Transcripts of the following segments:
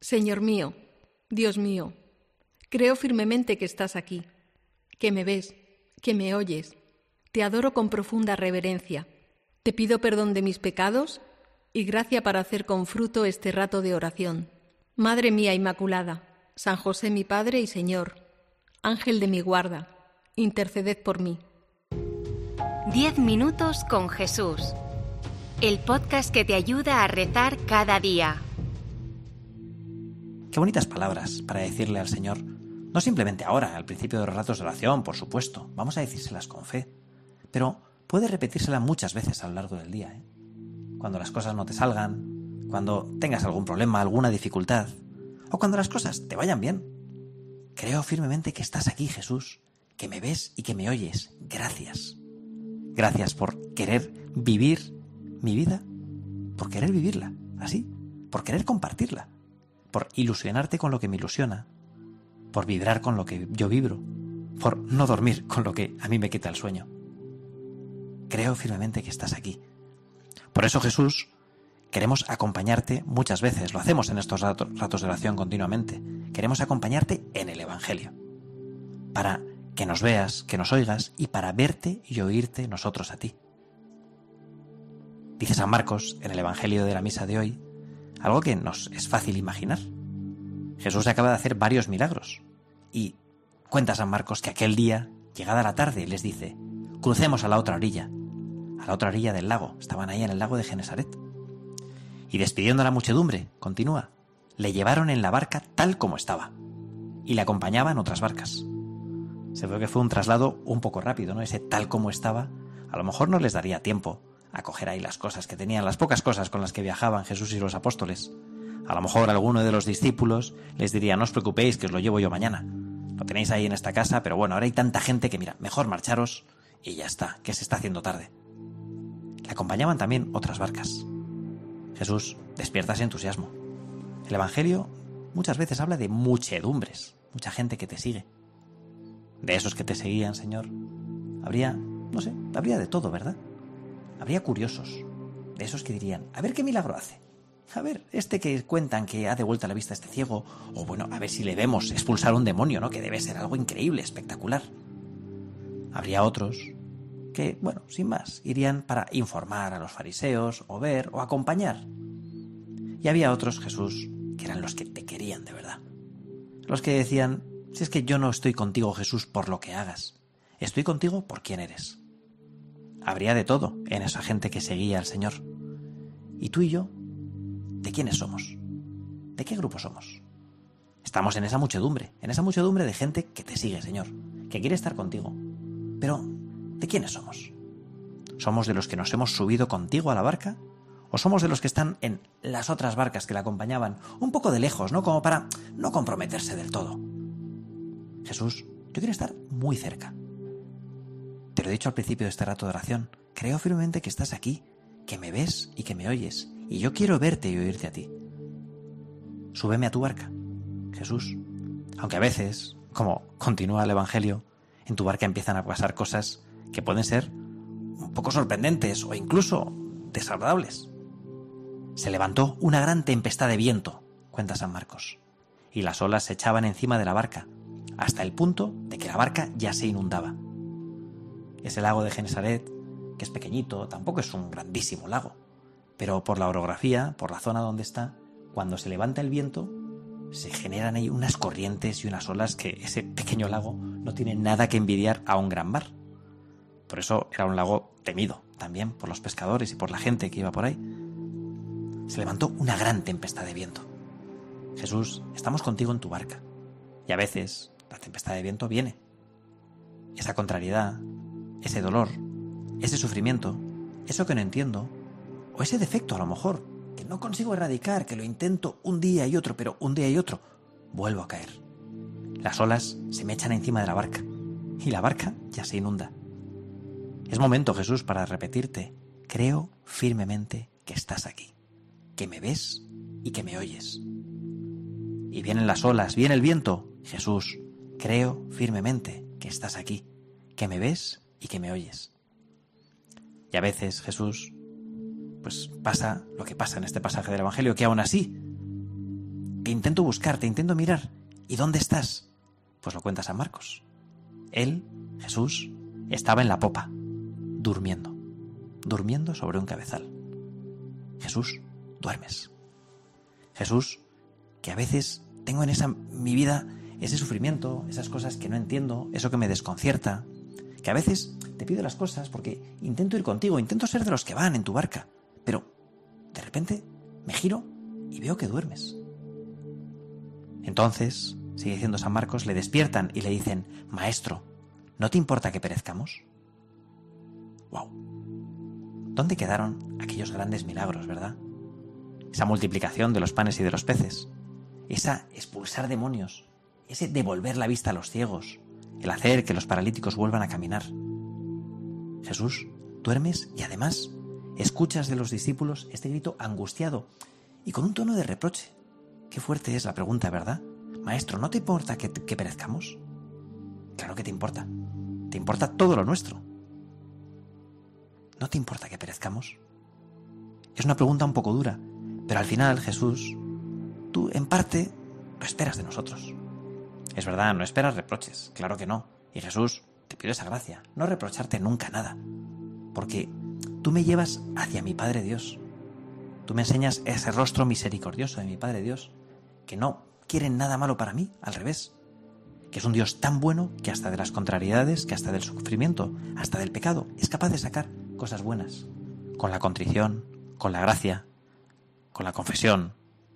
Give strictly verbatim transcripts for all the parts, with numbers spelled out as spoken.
Señor mío, Dios mío, creo firmemente que estás aquí, que me ves, que me oyes. Te adoro con profunda reverencia. Te pido perdón de mis pecados y gracia para hacer con fruto este rato de oración. Madre mía Inmaculada, San José mi Padre y Señor, Ángel de mi guarda, interceded por mí. Diez minutos con Jesús. El podcast que te ayuda a rezar cada día. Qué bonitas palabras para decirle al Señor. No simplemente ahora, al principio de los ratos de oración, por supuesto. Vamos a decírselas con fe. Pero puedes repetírselas muchas veces a lo largo del día, ¿eh? Cuando las cosas no te salgan, cuando tengas algún problema, alguna dificultad, o cuando las cosas te vayan bien. Creo firmemente que estás aquí, Jesús, que me ves y que me oyes. Gracias. Gracias por querer vivir mi vida, por querer vivirla, así, por querer compartirla, por ilusionarte con lo que me ilusiona, por vibrar con lo que yo vibro, por no dormir con lo que a mí me quita el sueño. Creo firmemente que estás aquí. Por eso, Jesús, queremos acompañarte muchas veces, lo hacemos en estos ratos de oración continuamente, queremos acompañarte en el Evangelio, para que nos veas, que nos oigas y para verte y oírte nosotros a ti. Dice San Marcos en el Evangelio de la misa de hoy algo que nos es fácil imaginar. Jesús acaba de hacer varios milagros y cuenta San Marcos que aquel día, llegada la tarde, les dice: crucemos a la otra orilla, a la otra orilla del lago. Estaban ahí en el lago de Genesaret. Y despidiendo a la muchedumbre, continúa, le llevaron en la barca tal como estaba y le acompañaban otras barcas. Se ve que fue un traslado un poco rápido, ¿no? Ese tal como estaba, a lo mejor no les daría tiempo a coger ahí las cosas que tenían, las pocas cosas con las que viajaban Jesús y los apóstoles. A lo mejor alguno de los discípulos les diría: no os preocupéis, que os lo llevo yo mañana. Lo tenéis ahí en esta casa, pero bueno, ahora hay tanta gente que mira, mejor marcharos y ya está, que se está haciendo tarde. Le acompañaban también otras barcas. Jesús despierta ese entusiasmo. El Evangelio muchas veces habla de muchedumbres, mucha gente que te sigue. De esos que te seguían, Señor, habría, no sé, habría de todo, ¿verdad? Habría curiosos, de esos que dirían: a ver qué milagro hace. A ver, este que cuentan que ha devuelto la vista a este ciego, o bueno, a ver si le vemos expulsar un demonio, ¿no? Que debe ser algo increíble, espectacular. Habría otros que, bueno, sin más, irían para informar a los fariseos, o ver, o acompañar. Y había otros, Jesús, que eran los que te querían de verdad. Los que decían: si es que yo no estoy contigo, Jesús, por lo que hagas, estoy contigo por quién eres. Habría de todo en esa gente que seguía al Señor. ¿Y tú y yo? ¿De quiénes somos? ¿De qué grupo somos? Estamos en esa muchedumbre, en esa muchedumbre de gente que te sigue, Señor, que quiere estar contigo. Pero, ¿de quiénes somos? ¿Somos de los que nos hemos subido contigo a la barca? ¿O somos de los que están en las otras barcas que la acompañaban un poco de lejos, ¿no? Como para no comprometerse del todo. Jesús, yo quiero estar muy cerca. Te lo he dicho al principio de este rato de oración. Creo firmemente que estás aquí, que me ves y que me oyes, y yo quiero verte y oírte a ti. Súbeme a tu barca, Jesús. Aunque a veces, como continúa el Evangelio, en tu barca empiezan a pasar cosas que pueden ser un poco sorprendentes o incluso desagradables. Se levantó una gran tempestad de viento, cuenta San Marcos, y las olas se echaban encima de la barca, hasta el punto de que la barca ya se inundaba. Ese lago de Genesaret, que es pequeñito, tampoco es un grandísimo lago, pero por la orografía, por la zona donde está, cuando se levanta el viento, se generan ahí unas corrientes y unas olas que ese pequeño lago no tiene nada que envidiar a un gran mar. Por eso era un lago temido también por los pescadores y por la gente que iba por ahí. Se levantó una gran tempestad de viento. Jesús, estamos contigo en tu barca. Y a veces la tempestad de viento viene. Esa contrariedad, ese dolor, ese sufrimiento, eso que no entiendo, o ese defecto a lo mejor, que no consigo erradicar, que lo intento un día y otro, pero un día y otro, vuelvo a caer. Las olas se me echan encima de la barca, y la barca ya se inunda. Es momento, Jesús, para repetirte: creo firmemente que estás aquí, que me ves y que me oyes. Y vienen las olas, viene el viento. Jesús, creo firmemente que estás aquí, que me ves y que me oyes. Y a veces, Jesús, pues pasa lo que pasa en este pasaje del Evangelio, que aún así te intento buscar, te intento mirar. ¿Y dónde estás? Pues lo cuenta San Marcos. Él, Jesús, estaba en la popa, durmiendo, durmiendo sobre un cabezal. Jesús, duermes. Jesús, que a veces tengo en esa mi vida ese sufrimiento, esas cosas que no entiendo, eso que me desconcierta, que a veces te pido las cosas porque intento ir contigo, intento ser de los que van en tu barca, pero de repente me giro y veo que duermes. Entonces, sigue diciendo San Marcos, le despiertan y le dicen: Maestro, ¿no te importa que perezcamos? ¡Wow! ¿Dónde quedaron aquellos grandes milagros, verdad? Esa multiplicación de los panes y de los peces, esa expulsar demonios, ese devolver la vista a los ciegos, el hacer que los paralíticos vuelvan a caminar. Jesús, duermes y además escuchas de los discípulos este grito angustiado y con un tono de reproche. Qué fuerte es la pregunta, ¿verdad? Maestro, ¿no te importa que, que perezcamos? Claro que te importa. Te importa todo lo nuestro. ¿No te importa que perezcamos? Es una pregunta un poco dura, pero al final, Jesús, tú en parte lo esperas de nosotros. Es verdad, no esperas reproches, claro que no. Y Jesús, te pido esa gracia, no reprocharte nunca nada. Porque tú me llevas hacia mi Padre Dios. Tú me enseñas ese rostro misericordioso de mi Padre Dios, que no quiere nada malo para mí, al revés. Que es un Dios tan bueno que hasta de las contrariedades, que hasta del sufrimiento, hasta del pecado, es capaz de sacar cosas buenas. Con la contrición, con la gracia, con la confesión.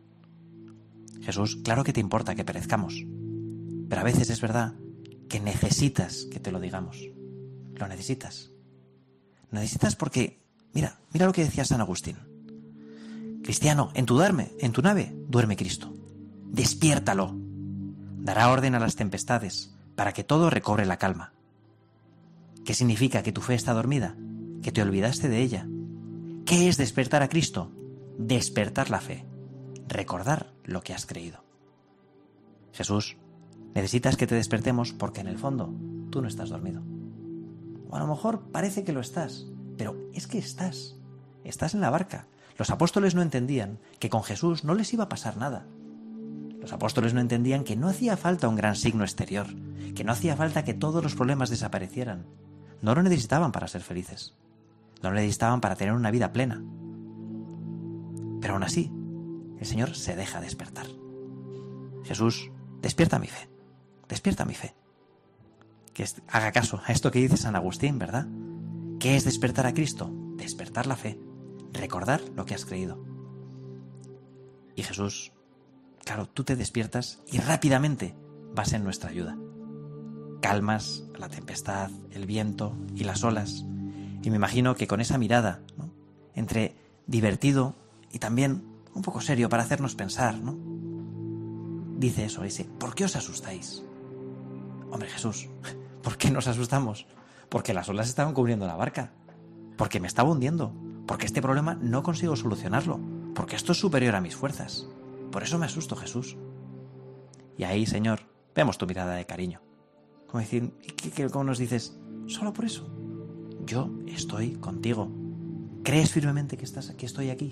Jesús, claro que te importa que perezcamos, pero a veces es verdad que necesitas que te lo digamos. Lo necesitas. Necesitas porque, mira, mira lo que decía San Agustín. Cristiano, en tu darme, en tu nave, duerme Cristo. Despiértalo. Dará orden a las tempestades para que todo recobre la calma. ¿Qué significa que tu fe está dormida? Que te olvidaste de ella. ¿Qué es despertar a Cristo? Despertar la fe. Recordar lo que has creído. Jesús, necesitas que te despertemos porque en el fondo tú no estás dormido. O a lo mejor parece que lo estás, pero es que estás. Estás en la barca. Los apóstoles no entendían que con Jesús no les iba a pasar nada. Los apóstoles no entendían que no hacía falta un gran signo exterior, que no hacía falta que todos los problemas desaparecieran. No lo necesitaban para ser felices. No lo necesitaban para tener una vida plena. Pero aún así, el Señor se deja despertar. Jesús, despierta mi fe. Despierta mi fe. Que haga caso a esto que dice San Agustín, ¿verdad? ¿Qué es despertar a Cristo? Despertar la fe. Recordar lo que has creído. Y Jesús, claro, tú te despiertas y rápidamente vas en nuestra ayuda. Calmas la tempestad, el viento y las olas. Y me imagino que con esa mirada, ¿no?, entre divertido y también un poco serio para hacernos pensar, ¿no?, dice eso, ese, ¿por qué os asustáis? Hombre, Jesús, ¿por qué nos asustamos? Porque las olas estaban cubriendo la barca, porque me estaba hundiendo, porque este problema no consigo solucionarlo, porque esto es superior a mis fuerzas. Por eso me asusto, Jesús. Y ahí, Señor, vemos tu mirada de cariño. Como decir, ¿cómo nos dices? Solo por eso. Yo estoy contigo. ¿Crees firmemente que estás, que estoy aquí?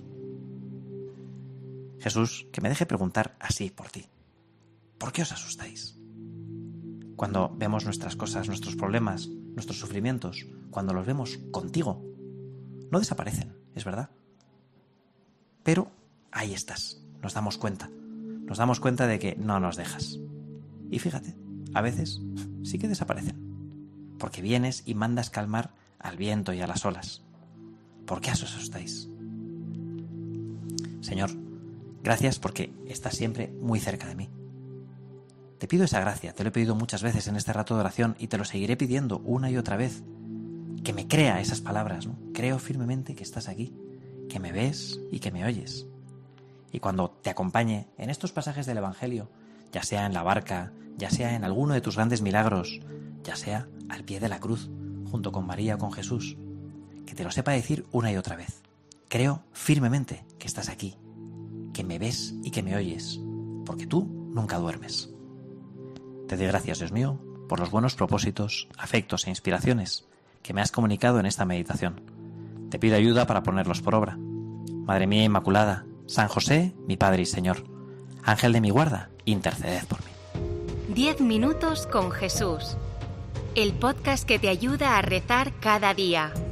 Jesús, que me deje preguntar así por ti. ¿Por qué os asustáis? Cuando vemos nuestras cosas, nuestros problemas, nuestros sufrimientos, cuando los vemos contigo, no desaparecen, es verdad. Pero ahí estás, nos damos cuenta. Nos damos cuenta de que no nos dejas. Y fíjate, a veces sí que desaparecen. Porque vienes y mandas calmar al viento y a las olas. ¿Por qué os asustáis? Señor, gracias porque estás siempre muy cerca de mí. Te pido esa gracia, te lo he pedido muchas veces en este rato de oración y te lo seguiré pidiendo una y otra vez. Que me crea esas palabras, ¿no? Creo firmemente que estás aquí, que me ves y que me oyes. Y cuando te acompañe en estos pasajes del Evangelio, ya sea en la barca, ya sea en alguno de tus grandes milagros, ya sea al pie de la cruz, junto con María o con Jesús, que te lo sepa decir una y otra vez. Creo firmemente que estás aquí, que me ves y que me oyes, porque tú nunca duermes. Te doy gracias, Dios mío, por los buenos propósitos, afectos e inspiraciones que me has comunicado en esta meditación. Te pido ayuda para ponerlos por obra. Madre mía Inmaculada, San José, mi Padre y Señor, Ángel de mi guarda, interceded por mí. Diez minutos con Jesús. El podcast que te ayuda a rezar cada día.